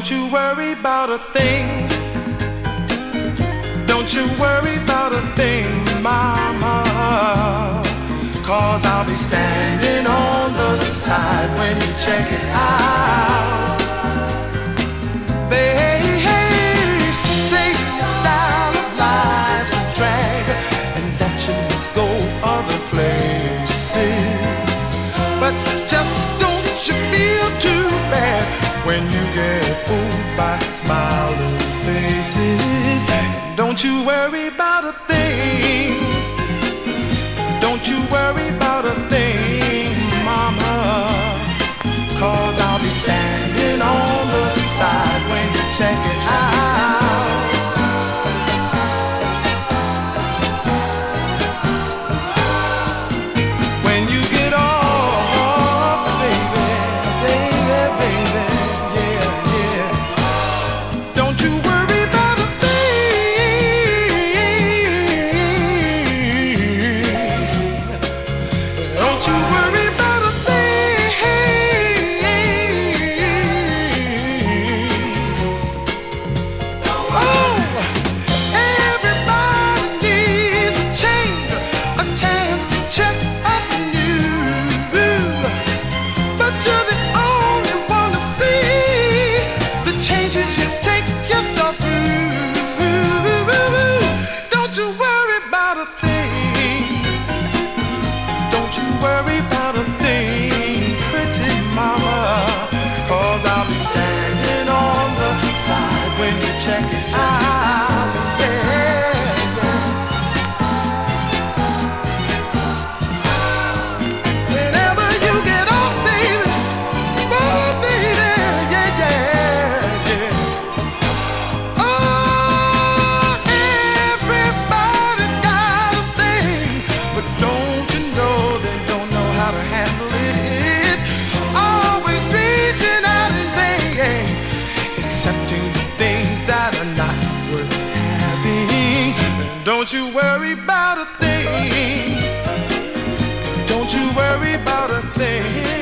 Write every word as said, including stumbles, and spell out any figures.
Don't you worry about a thing. Don't you worry about a thing, mama. 'Cause I'll be standing on the side when you check it out. They say your style of life's a drag and that you must go other places. But just don't you feel too bad when you get fooled by smiling faces. And don't you worry about a thing. Don't you worry about a thing, mama. 'Cause I'll be standing on the side when you check it out. When you get off, baby, baby, baby, yeah, yeah. Don't you worry about a thing. Don't you worry about a thing. Oh, everybody needs a change, a chance to check up on you. But you're the only one to see the changes you take yourself through. Don't you worry about a thing. Don't you worry about a thing, pretty mama. 'Cause I'll be standing on the side when you check it out. Yeah, yeah. Whenever you get off, baby, oh, baby, yeah, yeah, yeah. Oh, everybody's got a thing, but don't you know they don't know how to handle it? Always reaching out in vain, accepting the things that are not worth having. Don't you worry about a thing. Don't you worry about a thing.